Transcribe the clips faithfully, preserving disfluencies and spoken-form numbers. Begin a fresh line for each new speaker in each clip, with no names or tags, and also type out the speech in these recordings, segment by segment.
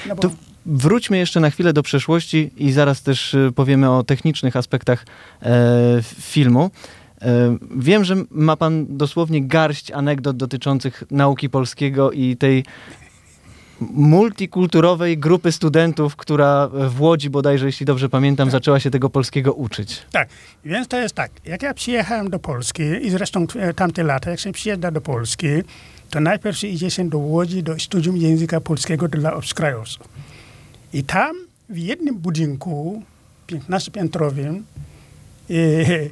No bo...
To wróćmy jeszcze na chwilę do przeszłości i zaraz też powiemy o technicznych aspektach e, filmu. E, wiem, że ma pan dosłownie garść anegdot dotyczących nauki polskiego i tej multikulturowej grupy studentów, która w Łodzi bodajże, jeśli dobrze pamiętam, tak. zaczęła się tego polskiego uczyć.
Tak, więc to jest tak. Jak ja przyjechałem do Polski i zresztą tamte lata, jak się przyjeżdża do Polski, to najpierw idzie się do Łodzi do studium języka polskiego dla obcokrajowców. I tam w jednym budynku piętnastopiętrowym e, e,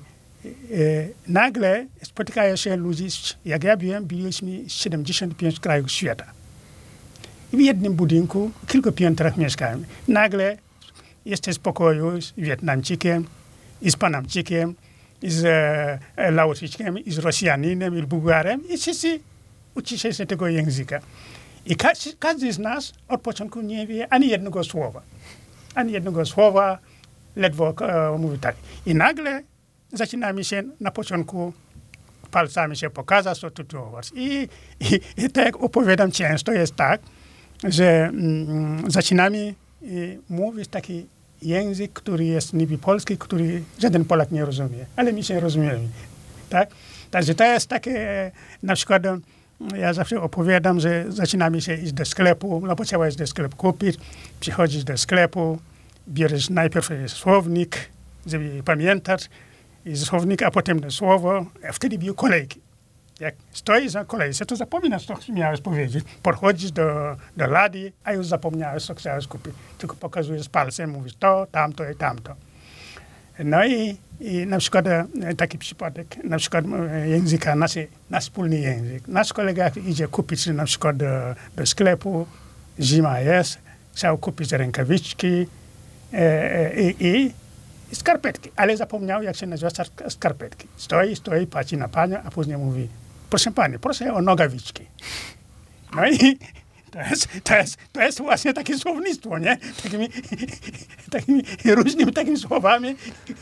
nagle spotykają się ludzie, jak ja byłem, byliśmy z siedemdziesięciu pięciu krajów świata. I w jednym budynku, kilku piętrach mieszkałem. Nagle jesteś w pokoju z Wietnamczykiem, i z Panamczykiem, i z e, Laotyczkiem, i z Rosjaninem, i z Bułgarem. I wszyscy uczycie się tego języka. I każdy, każdy z nas od początku nie wie ani jednego słowa. Ani jednego słowa, ledwo e, mówi tak. I nagle zaczynamy się na początku palcami się pokazać, co tu mówić. I, i, I tak jak opowiadam często, jest tak, że mm, zaczynamy y, mówić taki język, który jest niby polski, który żaden Polak nie rozumie, ale my się rozumiemy. Tak? Także to jest takie, na przykład ja zawsze opowiadam, że zaczynamy się iść do sklepu, no bo trzeba iść do sklepu kupić, przychodzisz do sklepu, bierzesz najpierw słownik, żeby pamiętać, i słownik, a potem słowo, a wtedy były kolejki. Jak stoisz na kolejce, to zapominasz, co miałeś powiedzieć. Podchodzisz do, do lady, a już zapomniałeś, co chciałeś kupić. Tylko pokazujesz palcem, mówisz to, tamto i tamto. No i, i na przykład taki przypadek, na przykład języka, nasz, nasz wspólny język. Nasz kolega idzie kupić na przykład do, do sklepu, zima jest, chciał kupić rękawiczki e, i, i i skarpetki, ale zapomniał, jak się nazywa skarpetki. Stoi, stoi, patrzy na panią, a później mówi, proszę pani, proszę o nogawiczki. No i to jest, to jest, to jest właśnie takie słownictwo, nie? Takimi, takimi różnymi takimi słowami.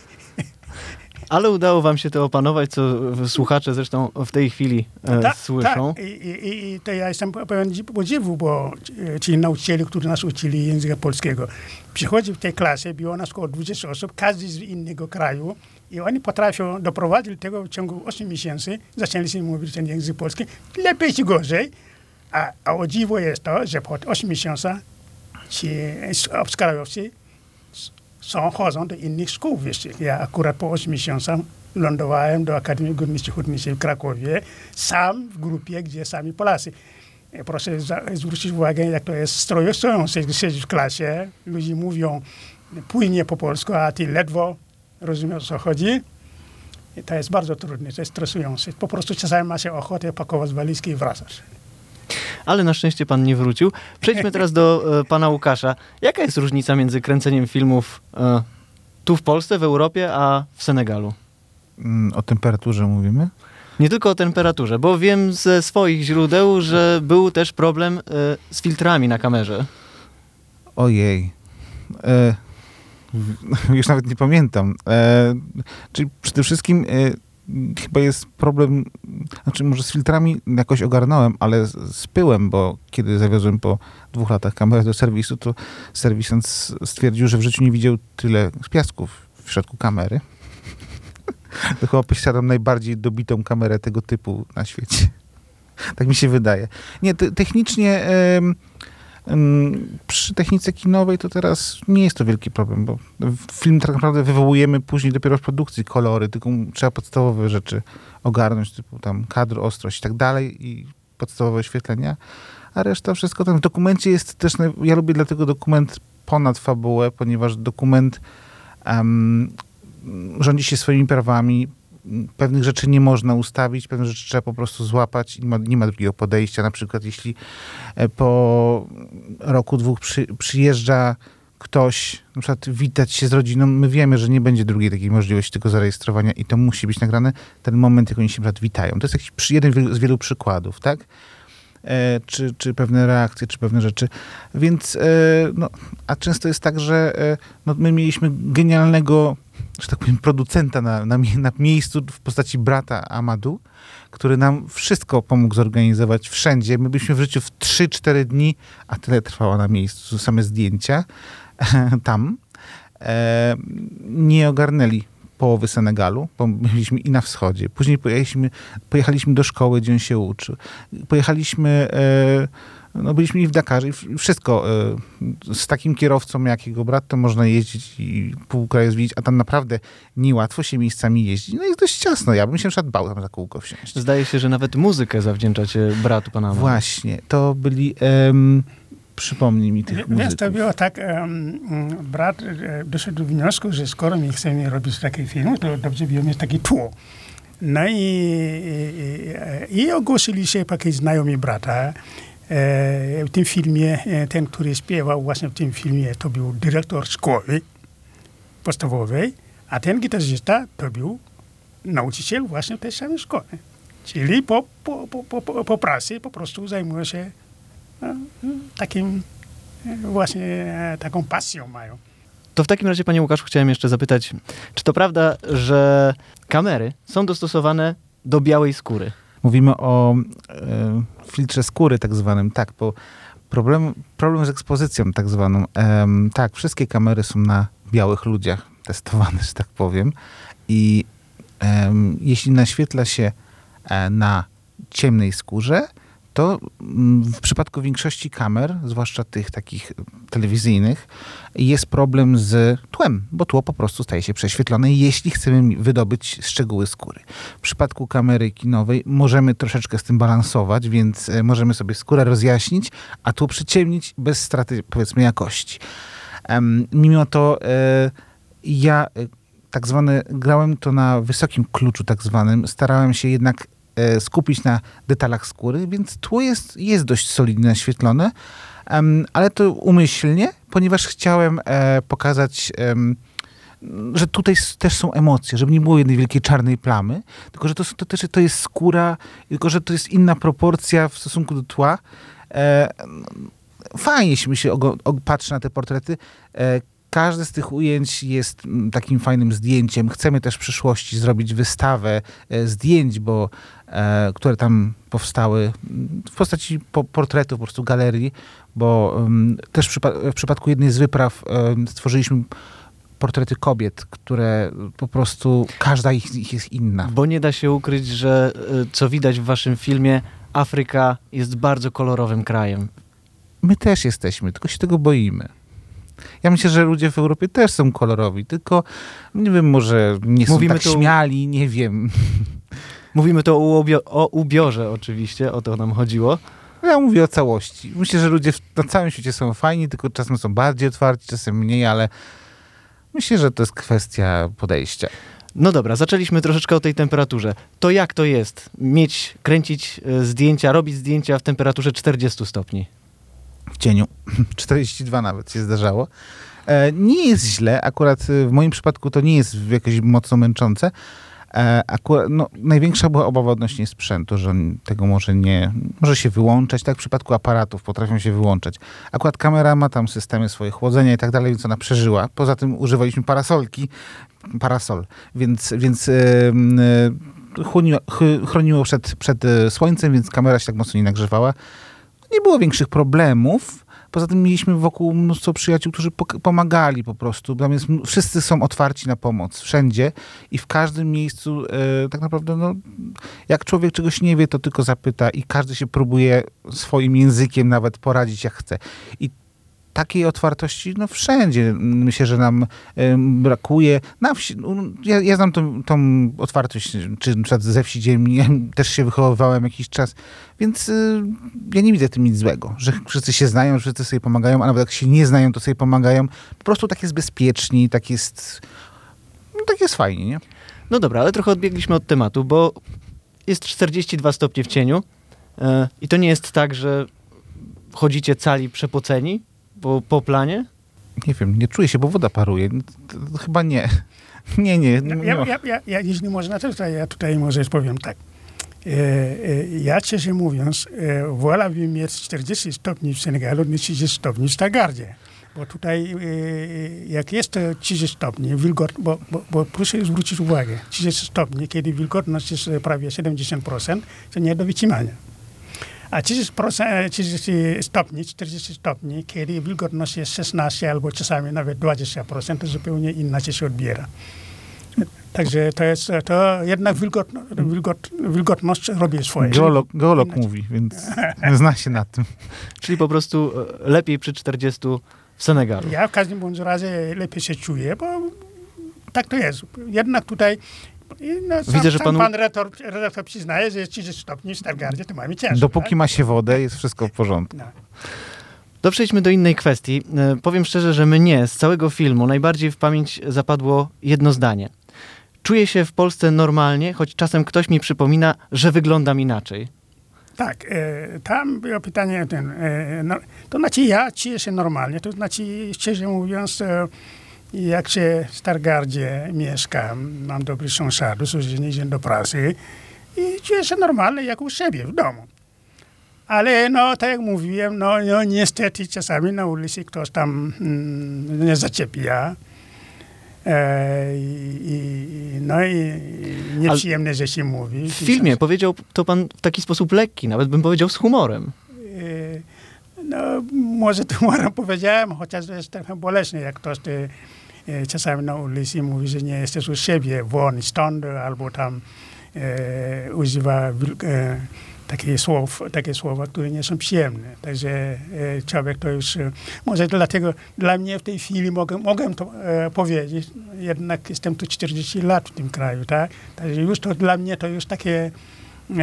Ale udało wam się to opanować, co słuchacze zresztą w tej chwili e,
Ta,
słyszą.
Tak, I, i, i to ja jestem pełen podziwu, bo ci nauczyciele, którzy nas uczyli języka polskiego, przychodzi w tej klasie, było nas około dwudziestu osób, każdy z innego kraju i oni potrafią doprowadzić do tego w ciągu ośmiu miesięcy, zaczęli się mówić ten język polski, lepiej czy gorzej, a, a o dziwo jest to, że po ośmiu miesiącach ci obcokrajowcy są, chodzą do innych szkół wyższych. Ja akurat po ośmiu miesiącach lądowałem do Akademii Górniczej Hutniczej w Krakowie, sam w grupie, gdzie sami Polacy. Proszę zwrócić uwagę, jak to jest strojostoją, siedzisz w klasie, ludzie mówią płynnie po polsku, a ty ledwo rozumiesz, o co chodzi. I to jest bardzo trudne, to jest stresujące. Po prostu czasami ma się ochotę pakować walizki i wracać.
Ale na szczęście pan nie wrócił. Przejdźmy teraz do e, pana Łukasza. Jaka jest różnica między kręceniem filmów e, tu w Polsce, w Europie, a w Senegalu?
O temperaturze mówimy?
Nie tylko o temperaturze, bo wiem ze swoich źródeł, że był też problem e, z filtrami na kamerze.
Ojej. E, już nawet nie pamiętam. E, czyli przede wszystkim e, chyba jest problem, znaczy może z filtrami jakoś ogarnąłem, ale z, z pyłem, bo kiedy zawiozłem po dwóch latach kamerę do serwisu, to serwisant stwierdził, że w życiu nie widział tyle piasków w środku kamery. To chyba posiadam najbardziej dobitą kamerę tego typu na świecie. Tak mi się wydaje. Nie, te, technicznie ym, ym, przy technice kinowej to teraz nie jest to wielki problem, bo film tak naprawdę wywołujemy później dopiero w produkcji kolory, tylko trzeba podstawowe rzeczy ogarnąć, typu tam kadr, ostrość i tak dalej i podstawowe oświetlenia, a reszta wszystko tam w dokumencie jest też, ja lubię dlatego dokument ponad fabułę, ponieważ dokument um, rządzi się swoimi prawami, pewnych rzeczy nie można ustawić, pewne rzeczy trzeba po prostu złapać i nie ma, nie ma drugiego podejścia. Na przykład jeśli po roku, dwóch przy, przyjeżdża ktoś, na przykład witać się z rodziną, my wiemy, że nie będzie drugiej takiej możliwości tego zarejestrowania i to musi być nagrane ten moment, jak oni się na przykład witają. To jest jakiś jeden z wielu przykładów, tak? e, czy, czy pewne reakcje, czy pewne rzeczy. Więc, e, no, a często jest tak, że e, no, my mieliśmy genialnego, że tak powiem, producenta na, na, na miejscu w postaci brata Amadu, który nam wszystko pomógł zorganizować wszędzie. My byliśmy w życiu w trzy cztery dni, a tyle trwało na miejscu, same zdjęcia tam. E, nie ogarnęli połowy Senegalu, bo byliśmy i na wschodzie. Później pojechaliśmy, pojechaliśmy do szkoły, gdzie on się uczył. Pojechaliśmy, e, no byliśmy i w Dakarze, i wszystko. E, z takim kierowcą jak jego brat, to można jeździć i pół kraju zwiedzić, a tam naprawdę niełatwo się miejscami jeździć. No jest dość ciasno. Ja bym się na przykład bał tam za kółko wsiąść.
Zdaje się, że nawet muzykę zawdzięczacie bratu pana Amadu.
Właśnie. To byli... Em, przypomnij mi tych muzyków.
Wiesz, to było tak, um, brat e, doszedł do wniosku, że skoro my chcemy robić taki film, to dobrze było mieć taki tło. No i, i, i ogłosili się jakieś znajomi brata. E, w tym filmie, ten, który śpiewał właśnie w tym filmie, to był dyrektor szkoły podstawowej, a ten gitarzysta to był nauczyciel właśnie w tej samej szkole. Czyli po, po, po, po, po pracy po prostu zajmuje się no, takim właśnie taką pasją mają.
To w takim razie, panie Łukaszu, chciałem jeszcze zapytać, czy to prawda, że kamery są dostosowane do białej skóry?
Mówimy o e, filtrze skóry tak zwanym, tak, bo problem, problem z ekspozycją tak zwaną. E, tak, wszystkie kamery są na białych ludziach testowane, że tak powiem. I e, jeśli naświetla się e, na ciemnej skórze, to w przypadku większości kamer, zwłaszcza tych takich telewizyjnych, jest problem z tłem, bo tło po prostu staje się prześwietlone, jeśli chcemy wydobyć szczegóły skóry. W przypadku kamery kinowej możemy troszeczkę z tym balansować, więc możemy sobie skórę rozjaśnić, a tło przyciemnić bez straty, powiedzmy, jakości. Um, mimo to e, ja tak zwane grałem to na wysokim kluczu tak zwanym, starałem się jednak skupić na detalach skóry, więc tło jest, jest dość solidnie naświetlone, um, ale to umyślnie, ponieważ chciałem e, pokazać, um, że tutaj też są emocje, żeby nie było jednej wielkiej czarnej plamy, tylko że to, to też to jest skóra, tylko że to jest inna proporcja w stosunku do tła. E, fajnie, jeśli się ogo, og, patrzy na te portrety. E, Każde z tych ujęć jest takim fajnym zdjęciem. Chcemy też w przyszłości zrobić wystawę e, zdjęć, bo, e, które tam powstały w postaci po, portretów, po prostu galerii, bo um, też w, przypa- w przypadku jednej z wypraw um, stworzyliśmy portrety kobiet, które po prostu, każda ich, ich jest inna.
Bo nie da się ukryć, że co widać w waszym filmie, Afryka jest bardzo kolorowym krajem.
My też jesteśmy, tylko się tego boimy. Ja myślę, że ludzie w Europie też są kolorowi, tylko nie wiem, może nie są
Mówimy
tak
tu...
śmiali, nie wiem.
Mówimy to o, ubio- o ubiorze oczywiście, o to nam chodziło.
Ja mówię o całości. Myślę, że ludzie na całym świecie są fajni, tylko czasem są bardziej otwarci, czasem mniej, ale myślę, że to jest kwestia podejścia.
No dobra, zaczęliśmy troszeczkę o tej temperaturze. To jak to jest mieć, kręcić zdjęcia, robić zdjęcia w temperaturze czterdziestu stopni?
W cieniu. czterdzieści dwa nawet się zdarzało. E, nie jest źle. Akurat w moim przypadku to nie jest jakoś mocno męczące. E, akurat, no, największa była obawa odnośnie sprzętu, że on tego może nie... Może się wyłączać. Tak w przypadku aparatów potrafią się wyłączać. Akurat kamera ma tam systemy swoje chłodzenia i tak dalej, więc ona przeżyła. Poza tym używaliśmy parasolki. Parasol. Więc, więc e, e, chroniło, chroniło przed, przed słońcem, więc kamera się tak mocno nie nagrzewała. Nie było większych problemów. Poza tym mieliśmy wokół mnóstwo przyjaciół, którzy pomagali po prostu. Natomiast wszyscy są otwarci na pomoc. Wszędzie i w każdym miejscu e, tak naprawdę, no, jak człowiek czegoś nie wie, to tylko zapyta i każdy się próbuje swoim językiem nawet poradzić jak chce. I takiej otwartości, no wszędzie myślę, że nam y, brakuje. Na wsi, ja, ja znam tą, tą otwartość, czy na przykład ze wsi, gdzie ja też się wychowywałem jakiś czas, więc y, ja nie widzę w tym nic złego, że wszyscy się znają, że wszyscy sobie pomagają, a nawet jak się nie znają, to sobie pomagają. Po prostu tak jest bezpieczniej, tak jest, no, tak jest fajnie, nie?
No dobra, ale trochę odbiegliśmy od tematu, bo jest czterdzieści dwa stopnie w cieniu y, i to nie jest tak, że chodzicie cali przepoceni po, po planie?
Nie wiem, nie czuję się, bo woda paruje. To, to chyba nie. Nie, nie. nie
ja, ja, ja, ja, jeśli można, to tutaj, ja tutaj może powiem tak. Ja szczerze mówiąc, wolałbym mieć czterdzieści stopni w Senegalu niż trzydzieści stopni w Stargardzie. Bo tutaj, jak jest trzydzieści stopni, wilgoć, bo, bo, bo proszę zwrócić uwagę, trzydzieści stopni, kiedy wilgotność jest prawie siedemdziesiąt procent, to nie do wytrzymania. A trzydzieści procent, trzydzieści stopni, czterdzieści stopni, kiedy wilgotność jest szesnaście albo czasami nawet dwadzieścia procent, to zupełnie inaczej się odbiera. Także to jest, to jednak wilgot, wilgot, wilgotność robi swoje.
Geolog, geolog mówi, więc zna się na tym.
Czyli po prostu lepiej przy czterdziestu w Senegalu.
Ja w każdym bądź razie lepiej się czuję, bo tak to jest. Jednak tutaj no, sam,
Widzę, że
sam
panu...
pan redaktor, redaktor przyznaje, że jest trzydzieści stopni w Stargardzie, to mamy ciężko.
Dopóki
tak?
ma się wodę, jest wszystko w porządku.
No.
To przejdźmy do innej kwestii. Powiem szczerze, że mnie z całego filmu najbardziej w pamięć zapadło jedno zdanie. Czuję się w Polsce normalnie, choć czasem ktoś mi przypomina, że wyglądam inaczej.
Tak, e, tam było pytanie, ten, e, no, to znaczy ja czuję się normalnie, to znaczy szczerze mówiąc, e, jak się w Stargardzie mieszkam, mam dobrych sąsiadów, codziennie idę do pracy i czuję się normalnie jak u siebie w domu. Ale no, tak jak mówiłem, no, no niestety czasami na ulicy ktoś tam mm, nie zaczepia. E, i, no i nieprzyjemne rzeczy mówi.
W filmie powiedział to pan w taki sposób lekki, nawet bym powiedział z humorem.
E, no, może to humorem powiedziałem, chociaż to jest trochę bolesne, jak ktoś te, e, czasami na ulicy mówi, że nie jesteś u siebie, won stąd, albo tam e, używa e, takie, słow, takie słowa, które nie są przyjemne. Także e, człowiek to już, e, może dlatego dla mnie w tej chwili mogę, mogę to e, powiedzieć, jednak jestem tu czterdzieści lat w tym kraju, tak? Także już to dla mnie to już takie, e,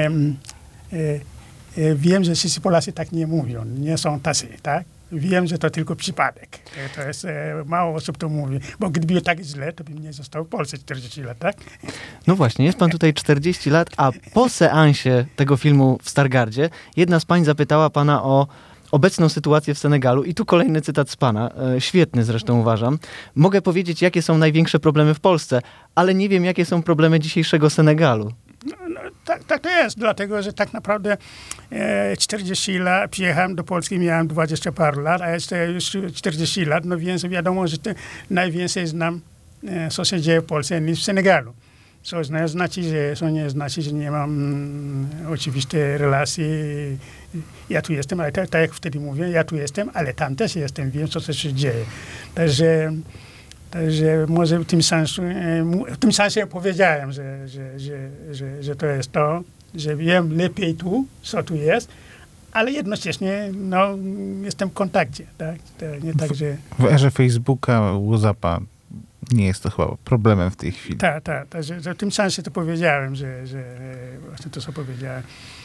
e, wiem, że wszyscy Polacy tak nie mówią, nie są tacy, tak? Wiem, że to tylko przypadek. To jest, e, mało osób to mówi, bo gdyby tak źle, to bym nie został w Polsce czterdzieści lat, tak?
No właśnie, jest pan tutaj czterdzieści lat, a po seansie tego filmu w Stargardzie jedna z pań zapytała pana o obecną sytuację w Senegalu i tu kolejny cytat z pana, e, świetny zresztą uważam. Mogę powiedzieć, jakie są największe problemy w Polsce, ale nie wiem, jakie są problemy dzisiejszego Senegalu.
No, no, tak, tak to jest, dlatego że tak naprawdę e, czterdzieści lat, przyjechałem do Polski, miałem dwadzieścia parę lat, a jeszcze już czterdzieści lat, no więc wiadomo, że te, najwięcej znam, e, co się dzieje w Polsce niż w Senegalu. Co nie znaczy, że, co nie znaczy, że nie mam mm, oczywiście relacji. Ja tu jestem, ale tak, tak jak wtedy mówię, ja tu jestem, ale tam też jestem, wiem, co się dzieje. Także Także może w tym sensie, w tym sensie powiedziałem, że, że, że, że, że to jest to, że wiem lepiej tu, co tu jest, ale jednocześnie no, jestem w kontakcie. Tak? To nie tak, że...
W erze Facebooka, WhatsAppa nie jest to chyba problemem w tej chwili.
Tak, tak. Ta, że, że w tym sensie to powiedziałem, że, że właśnie to, co powiedziałem.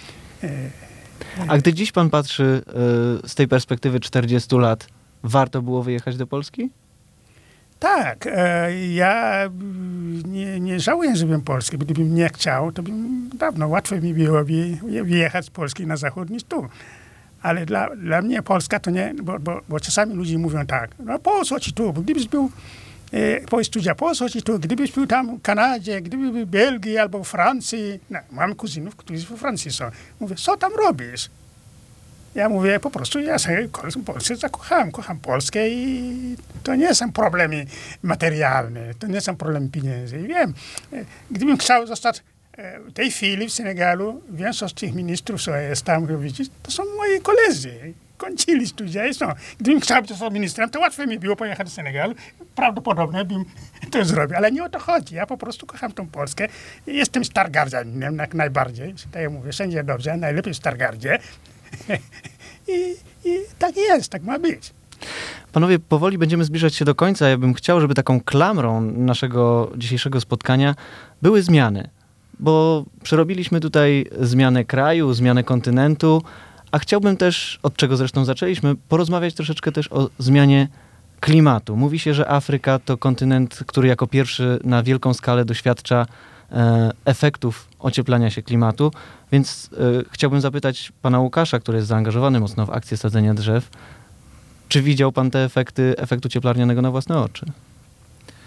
A gdy dziś pan patrzy y, z tej perspektywy czterdziestu lat, warto było wyjechać do Polski?
Tak, e, ja nie, nie żałuję, że bym Polski. Gdybym nie chciał, to bym dawno łatwiej mi byłoby wyjechać z Polski na zachód niż tu. Ale dla, dla mnie Polska to nie, bo, bo, bo czasami ludzie mówią tak, no po co ci tu, bo gdybyś był e, po studia, po co ci tu, gdybyś był tam w Kanadzie, gdybyś był w Belgii albo w Francji, no, mam kuzynów, którzy w Francji są. Mówię, co tam robisz? Ja mówię, po prostu ja się w Polsce zakochałem, kocham Polskę i to nie są problemy materialne, to nie są problemy pieniędzy. I wiem, gdybym chciał zostać w tej chwili w Senegalu, większość tych ministrów, co jest tam, widzieć, to są moi koledzy. Kończyli studia i są. Gdybym chciał zostać ministrem, to łatwiej mi było pojechać do Senegalu. Prawdopodobnie bym to zrobił, ale nie o to chodzi. Ja po prostu kocham tą Polskę. Jestem Stargardzianinem jak najbardziej. Tak jak mówię, wszędzie dobrze, najlepiej w Stargardzie. I, I tak jest, tak ma być.
Panowie, powoli będziemy zbliżać się do końca. Ja bym chciał, żeby taką klamrą naszego dzisiejszego spotkania były zmiany. Bo przerobiliśmy tutaj zmianę kraju, zmianę kontynentu, a chciałbym też, od czego zresztą zaczęliśmy, porozmawiać troszeczkę też o zmianie klimatu. Mówi się, że Afryka to kontynent, który jako pierwszy na wielką skalę doświadcza e, efektów ocieplania się klimatu, więc e, chciałbym zapytać pana Łukasza, który jest zaangażowany mocno w akcję sadzenia drzew, czy widział pan te efekty efektu cieplarnianego na własne oczy?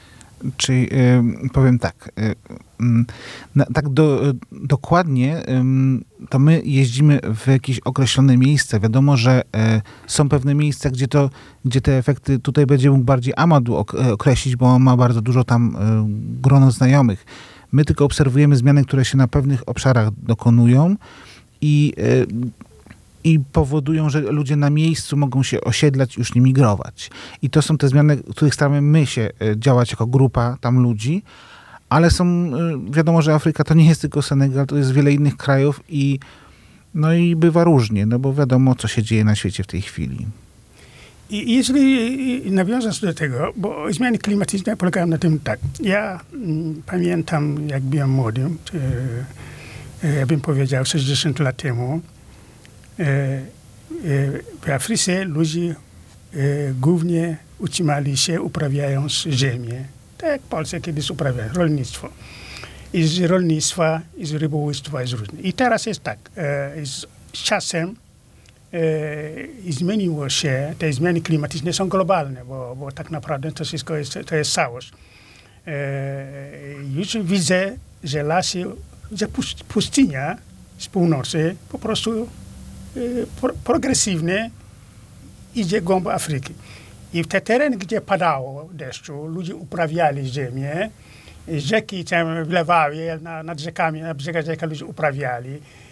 Czyli y, powiem tak, y, y, na, tak do, y, dokładnie y, to my jeździmy w jakieś określone miejsca. Wiadomo, że y, są pewne miejsca, gdzie, to, gdzie te efekty tutaj będzie mógł bardziej Amadou ok- określić, bo on ma bardzo dużo tam y, grono znajomych. My tylko obserwujemy zmiany, które się na pewnych obszarach dokonują i y, i powodują, że ludzie na miejscu mogą się osiedlać, już nie migrować. I to są te zmiany, w których staramy my się e, działać jako grupa tam ludzi, ale są, e, wiadomo, że Afryka to nie jest tylko Senegal, to jest wiele innych krajów i no i bywa różnie, no bo wiadomo, co się dzieje na świecie w tej chwili.
I jeżeli nawiązać do tego, bo zmiany klimatyczne polegają na tym tak. Ja mm, pamiętam, jak byłem młodym, e, ja bym powiedział sześćdziesiąt lat temu, w Afryce ludzie głównie utrzymali się uprawiając ziemię. Tak jak w Polsce kiedyś uprawiają rolnictwo. I z rolnictwa, i z rybołówstwa jest różne. I teraz jest tak, z czasem zmieniło się, te zmiany klimatyczne są globalne, bo, bo tak naprawdę to wszystko jest, to jest całość. Już widzę, że lasy, że pustynia z północy po prostu Pro, progresywnie idzie głąb Afryki. I w te tereny, gdzie padało deszczu, ludzie uprawiali ziemię, rzeki tam wlewały, na, nad rzekami, na brzegach rzek ludzie uprawiali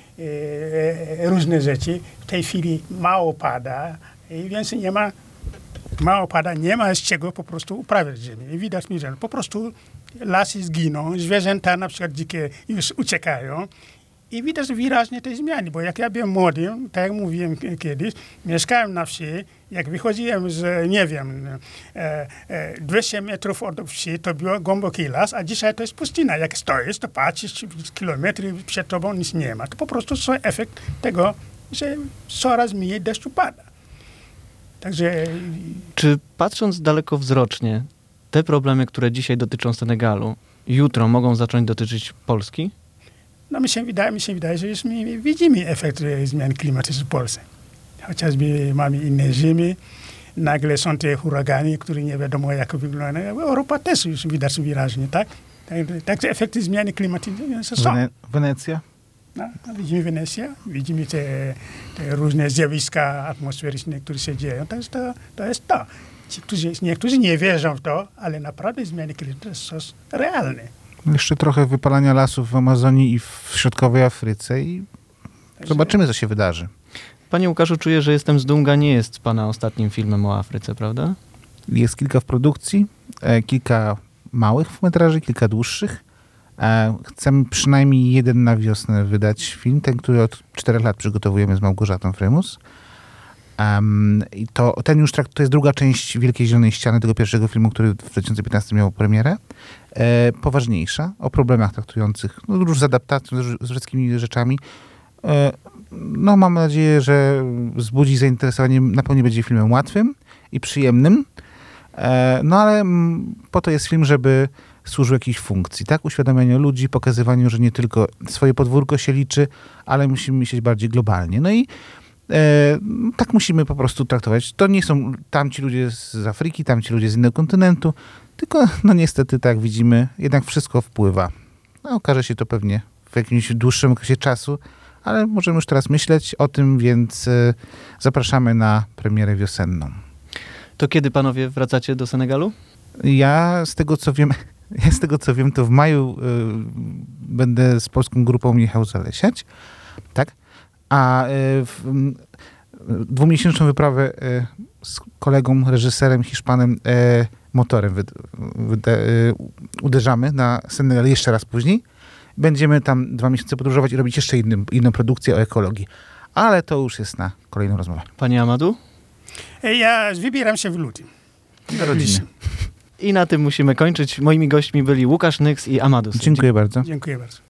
e, różne rzeczy. W tej chwili mało pada, i więc nie ma, mało pada, nie ma z czego po prostu uprawiać ziemię. I widać, że po prostu lasy zginą, zwierzęta na przykład dzikie już uciekają. I widać wyraźnie te zmiany, bo jak ja byłem młody, tak jak mówiłem kiedyś, mieszkałem na wsi, jak wychodziłem z, nie wiem, e, e, dwieście metrów od wsi, to był głęboki las, a dzisiaj to jest pustynia. Jak stoisz, to patrzysz, kilometry przed tobą nic nie ma. To po prostu jest efekt tego, że coraz mniej deszczu pada. Także...
Czy patrząc dalekowzrocznie, te problemy, które dzisiaj dotyczą Senegalu, jutro mogą zacząć dotyczyć Polski?
No mi się wydaje, mi się wydaje, że już my widzimy efekt zmian klimatycznych w Polsce. Chociażby mamy inne zimy, nagle są te huragany, które nie wiadomo jak wyglądają. Europa też już widać wyraźnie, tak? Także tak, efekty zmiany klimatyczne są.
Wene- Wenecja?
No, widzimy Wenecja, widzimy te, te różne zjawiska atmosferyczne, które się dzieją. To jest to. to, jest to. Ci, którzy, niektórzy nie wierzą w to, ale naprawdę zmiany klimatyczne są realne.
Jeszcze trochę wypalania lasów w Amazonii i w środkowej Afryce i zobaczymy, co się wydarzy.
Panie Łukaszu, czuję, że Jestem z Dunga nie jest pana ostatnim filmem o Afryce, prawda?
Jest kilka w produkcji, e, kilka małych metraży, kilka dłuższych. E, chcemy przynajmniej jeden na wiosnę wydać film, ten, który od czterech lat przygotowujemy z Małgorzatą Frymus. Um, i to, ten już trakt, to jest druga część Wielkiej Zielonej Ściany, tego pierwszego filmu, który w dwa tysiące piętnastym miał premierę. E, poważniejsza, o problemach traktujących, no już z adaptacją, z, z wszystkimi rzeczami. E, no mam nadzieję, że wzbudzi zainteresowanie, na pewno nie będzie filmem łatwym i przyjemnym. E, no ale m, po to jest film, żeby służył jakiejś funkcji, tak? Uświadamianiu ludzi, pokazywaniu, że nie tylko swoje podwórko się liczy, ale musimy myśleć bardziej globalnie. No i E, tak musimy po prostu traktować. To nie są tamci ludzie z Afryki, tamci ludzie z innego kontynentu, tylko no niestety, tak jak widzimy, jednak wszystko wpływa. No, okaże się to pewnie w jakimś dłuższym okresie czasu, ale możemy już teraz myśleć o tym, więc e, zapraszamy na premierę wiosenną.
To kiedy panowie wracacie do Senegalu?
Ja z tego co wiem, ja z tego co wiem, to w maju y, będę z polską grupą jechał zalesiać, tak? A y, w, y, dwumiesięczną wyprawę y, z kolegą, reżyserem, Hiszpanem, y, motorem wy, wy, y, uderzamy na Senegal jeszcze raz później. Będziemy tam dwa miesiące podróżować i robić jeszcze innym, inną produkcję o ekologii. Ale to już jest na kolejną rozmowę.
Panie Amadou?
Ja wybieram się w luty.
Do rodziny.
I na tym musimy kończyć. Moimi gośćmi byli Łukasz Nyks i Amadou Sy.
Dziękuję bardzo.
Dziękuję bardzo.